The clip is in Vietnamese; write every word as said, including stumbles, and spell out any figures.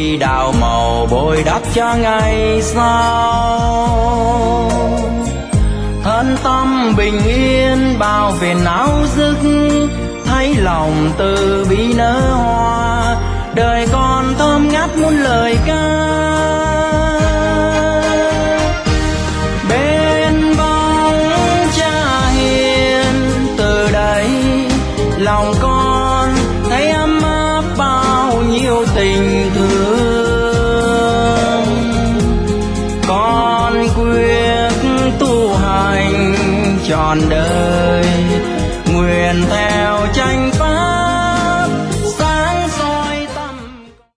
đi đào màu bồi đắp cho ngày sau. Thân tâm bình yên bao phiền não dứt, thấy lòng từ bi nở hoa, đời còn thơm ngát muôn lời ca. Bên bóng cha hiền từ đây lòng con thấy ấm áp bao nhiêu tình thương. Con quyết tu hành trọn đời, nguyện theo